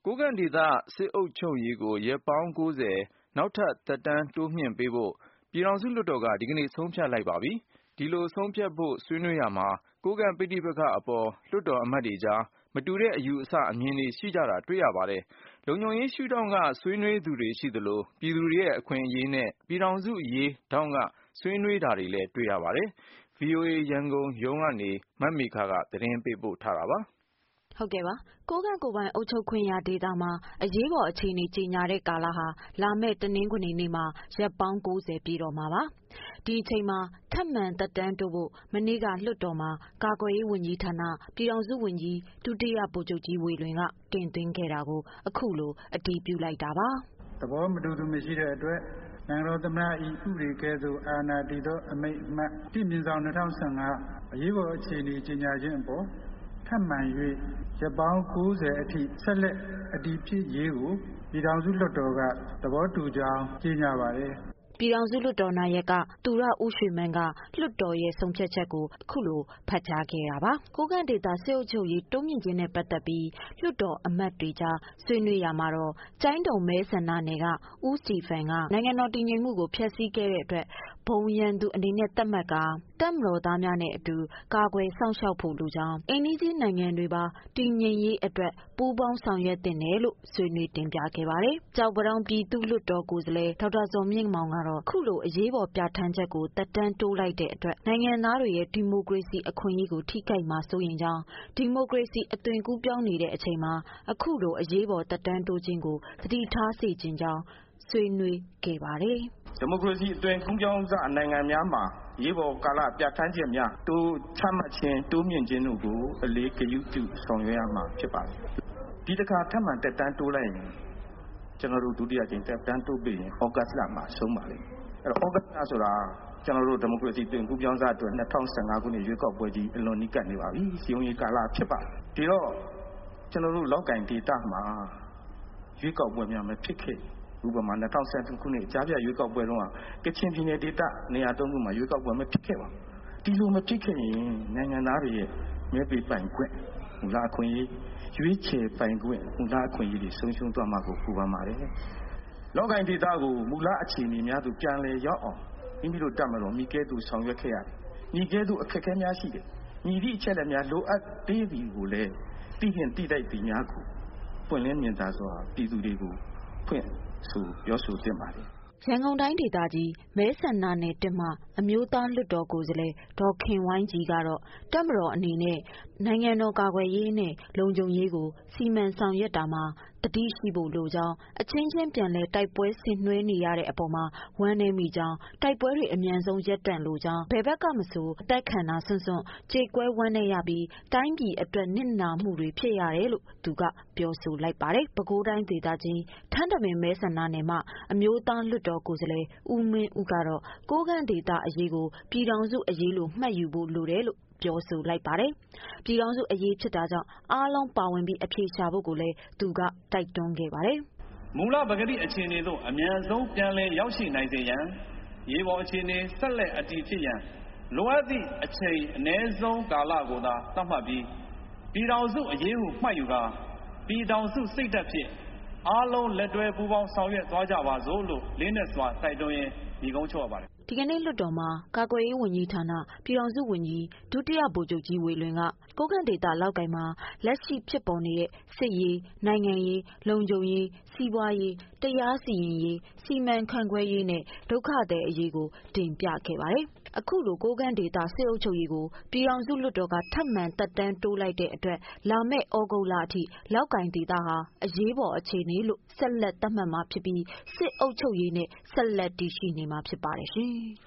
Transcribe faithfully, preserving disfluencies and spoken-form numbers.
ကိုးကန့်ဒေသစစ်အုပ်ချုပ်ရေးကိုရက်ပေါင်းကိုးဆယ်နောက်ထပ်သက်တမ်းတိုးမြှင့်ပေးဖို့ပြည်ထောင်စုလွှတ်တော်ကဒီကနေ့ဆုံးဖြတ်လိုက်ပါပြီ။ဒီလိုဆုံးဖြတ်ဖို့ဆွေးနွေးရာမှာကိုးကန့်ပဋိပက္ခအပေါ်လွှတ်တော်အမတ်တွေကြားမတူတဲ့အယူအဆအမြင်တွေရှိကြတာတွေ့ရပါတယ်။လုံခြုံရေးရှုထောင့်ကဆွေးနွေးသူတွေရှိသလိုပြည်သူတွေရဲ့အခွင့်အရေးနဲ့ပြည်ထောင်စုအရေးထောင့်ကဆွေးနွေးတာတွေလည်းတွေ့ရပါတယ်။ ဗွီအိုအေရန်ကုန်ရုံးကနေမမေခကသတင်းပေးပို့ထားတာပါ။ဟုတ်ကဲ့ပါကိုးကန့်ကိုယ်ပိုင်အုပ်ချုပ်ခွင့်ရဒေသမှာအရေးပေါ်အခြေအနေကြေညာတဲ့ကာလဟာလာမယ့်တနင်္ဂနွေနေ့မှာရက်ပေါင်းကိုးဆယ်ပြည့်တော့မှာပါဒီအချိန်မှာထပ်မံသက်တမ်းတိုးဖို့မနေ့ကလွှတ်တော်မှာကာကွယ်ရေးဝန်ကြီးဌာနပြည်ထောင်စုဝန်ကြီးဒုတိယဗိုလ်ချုပ်ကြီးဝေလွင်ကတင်သွင်းခဲ့တာကိုအခုလိုအတည်ပြုလိုက်တာပါသဘောမတူသူမရှိတဲ့အတွက်နိုင်ငံတော်သမ္မတ၏ဥပဒေကဲ့သို့အာဏာတည်သောအမိန့်အမှတ်တစ်မြင့်ဆောင်၂၀၁၅အရေးပေါ်အခြေအနေကြေညာခြင်းအပေါ်ထပ်မံ၍ရက်ပေါင်းကိုးဆယ်အထိဆက်လက်အတည်ဖြစ်ရေးကိုပြည်ထောင်စုလွှတ်တော်ကသဘောတူကြောင်းကြေညာပါတယ်ပြည်ထောင်စုလွှတ်တော်နာယကသူရဦးရွှေမန်းကလွှတ်တော်ရဲ့ဆုံးဖြတ်ချက်ကိုအခုလိုဖတ်ကြားခဲ့တာပါကိုးကန့်ဒေသစစ်အုပ်ချုပ်ရေးတိုးမြင့်ခြင်းနဲ့ပတ်သက်ပြီးလွှတ်တော်အမတ်တွေကြားဆွေးနွေးရမှာတော့ကျိုင်းတုံမဲဆန္ဒနယ်ကဦးစတီဖန်ကနိုင်ငံတော်တည်ငြိမ်မှုကိုဖျက်ဆီးခဲ့တဲ့အတွက်ဘုံရန်သူအနေနဲ့သတ်မှတ်ကာတပ်မတော်သားများနဲ့အတူကာကွယ်စောင့်ရှောက်ဖို့လိုကြောင်းအိမ်နီးချင်းနိုင်ငံတွေပါတည်ငြိမ်ရေးအတွက်ပူးပေါင်းဆောင်ရွက်သင့်တယ်လို့ဆွေးနွေးတင်ပြခဲ့ပါတယ်ကြောက်ပတောင်ပြည်သူ့လွှတ်တော်ကိုယ်စားလှယ်ဒေါက်တာဇော်မြင့်မောင်ကတော့ခုလိုအရေးပေါ်ပြဋ္ဌာန်းချက်ကိုတက်တန်းတိုးလိုက်တဲ့အတွက်နိုင်ငံသားတွေရဲ့ဒီမိုကရေစီအခွင့်အရေးကိုထိခိုက်မှာစိုးရင်ကြောင်းဒီမိုကရေစီအသွင်ကူးပြောင်းနေတဲ့အချိန်မှာအခုလိုအရေးပေါ်တက်တန်းတိုးခြင်းကိုသတိထားစေခြင်းကြောင်းဆွေးနွေးခဲ့ပါတယ်ဒီမိုကရေစီအသွင်ကူးပြောင်းစနိုင်ငံများမှာရေးပေါ်ကာလပြဋ္ဌာန်းချက်များတိုးချမှတ်ခြင်းတိုးမြင့်ခြင်းတို့ကိုအလေးဂရုပြုဆောင်ရွက်ရမှာဖြစ်ပါတယ်ဒီတစ်ခါထပ်မံတက်တန်းတိုးလိုက်ရင်ကျွန်တော်တို့ဒုတိယကြိမ်တက်တန်းတိုးပြီးရင်ဩဂတ်လမှာဆုံးပါလိမ့်အဲ့တော့ဩဂတ်လဆိုတာကျွန်တော်တို့ဒီမိုကရေစီတွင်ကူးပြောင်းစားအတွက်၂၀၁၅ခုနှစ်ရွေးကောက်ပွဲကြီးအလွန်နီးကပ်နေပါပြီစီယုံရေးကာလဖြစ်ပါတယ်ဒီတော့ကျွန်တော်တို့လောက်ကင်ဒေတာမှာရွေးကောက်ပွဲများမဖြစ်ခဲ့ဥပမာ၂၀၁၂ခုနှစ်ကြားပြရွေးကောက်ပွဲတုန်းကကချင်ပြည်နယ်ဒေကနေရာသုံးခုမှာရွေးကောက်ပွဲမဖြစ်ခဲ့ပါဘူးဒီလိုမဖြစ်ခဲ့ရင်နိုင်ငံသားတွေရဲ့မဲပေးပိုင်ခွင့်မူလအခွင့်အရေးရွေးချယ်ပိုင်ခွင့်မူလအခွင့်အရေးတွေဆုံးရှုံးသွားမှာကိုပူပန်ပါတယ်လောက်ကင်ဒေတာကိုမူလအခြေအနေများသို့ပြန်လည်ရောက်အောင်မိမိတို့တတ်မလို့မိကဲသူဆောင်ရွက်ခဲ့ရတယ်ညီကဲသူအခက်အခဲများရှိတယ်ညီသည့်အချက်လက်များလိုအပ်သေးသည်ကိုလည်းသိရင်သိတိုက်သည်များကိုပွင့်လင်းမြင်သာစွာပြည်သူတွေကိုဖွင့်ဆိုပြောဆိုတင်ပါတယ်ရန်ကုန်တိုင်းဒေသကြီးမဲဆန္ဒနယ်တစ်မှအမျိုးသားလွှတ်တော်ကိုယ်စားလှယ်ဒေါ်ခင်ဝိုင်းကြီးကတော့တပ်မတော်အနေနဲ့နိုင်ငံတော်ကာကွယ်ရေးနဲ့လုံခြုံရေးကိုစီမံဆောင်ရွက်တာမှာတတိရှိဖို့လိုကြောင်းအချင်းချင်းပြန်လည်တိုက်ပွဲဆင်နွှဲနေရတဲ့အပေါ်မှာဝမ်းနည်းမိကြောင်းတိုက်ပွဲတွေအမြန်ဆုံးရပ်တန့်လိုကြောင်းဘယ်ဘက်ကမဆိုအသက်ခံတာဆွန့်စွန့်ကြေကွဲဝမ်းနည်းရပြီးတိုင်းပြည်အတွက်နစ်နာမှုတွေဖြစ်ရတယ်လို့သူကပြောဆိုလိုက်ပါတယ်ပဲခူးတိုင်းဒေသကြီးထန်းတပင်မဲဆန္ဒနယ်မှာအမျိုးသားလွှတ်တော်ကိုယ်စားလှယ်ဦးမင်းဦးကတော့ကိုးကန့်ဒေသအရေးကိုပြည်ထောင်စုအရေးလို့မှတ်ယူဖို့လိုတယ်လို့ပြောဆိုလိုက်ပါတယ်။ပြည်ထောင်စုအရေးဖြစ်တာကြောင့်အားလုံးပါဝင်ပြီးအဖြေရှာဖို့ကိုလည်းသူကတိုက်တွန်းခဲ့ပါတယ်။မူလပဂတိအခြေအနေသို့အမြန်ဆုံးပြန်လည်ရောက်ရှိနိုင်စေရန်ရေပေါ်အခြေအနေဆက်လက်အတည်ဖြစ်ရန်လိုအပ်သည့်အချိန်အနည်းဆုံးကာလကိုသာသတ်မှတ်ပြီးပြည်ထောင်စုအရေးကိုမှတ်ယူကာပြည်ထောင်စုစိတ်ဓာတ်ဖြင့်အားလုံးလက်တွဲပူးပေါင်းဆောင်ရွက်သွားကြပါစို့လို့လေးနက်စွာတိုက်တွန်းရင်းညီကုန်းချုပ်ရပါတယ်ဒီကနေ့လွှတ်တော်မှာကာကွယ်ရေးဝန်ကြီးဌာနပြည်ထောင်စုဝန်ကြီးဒုတိယဗိုလ်ချုပ်ကြီးဝေလွင်ကကိုးကန့်ဒေသလောက်ကိုင်မှာလက်ရှိဖြစ်ပေါ်နေတဲ့စစ်ရေးနိုင်ငံရေးလုံခြုံရေးစီးပွားရေးတရားစီရင်ရေးစီမံခန့်ခွဲရေးနဲ့ဒုက္ခသည်အရေးကိုတင်ပြခဲ့ပါတယ်အခုလိုကိုးကန့်ဒေသစစ်အုပ်ချုပ်ရေးကိုပြည်ထောင်စုလွှတ်တော်ကထပ်မံတက်တန်းတိုးလိုက်တဲ့အတွက်လာမယ့်ဩဂုတ်လအထိလောက်ကိုင်ဒေသဟာအရေးပေါ်အခြေအနေလို့ဆက်လက်သတ်မှတ်မှာဖြစ်ပြီးစစ်အုပ်ချုပ်ရေးနဲ့ဆက်လက်တည်ရှိနေမှာဖြစ်ပါတယ်ရှင်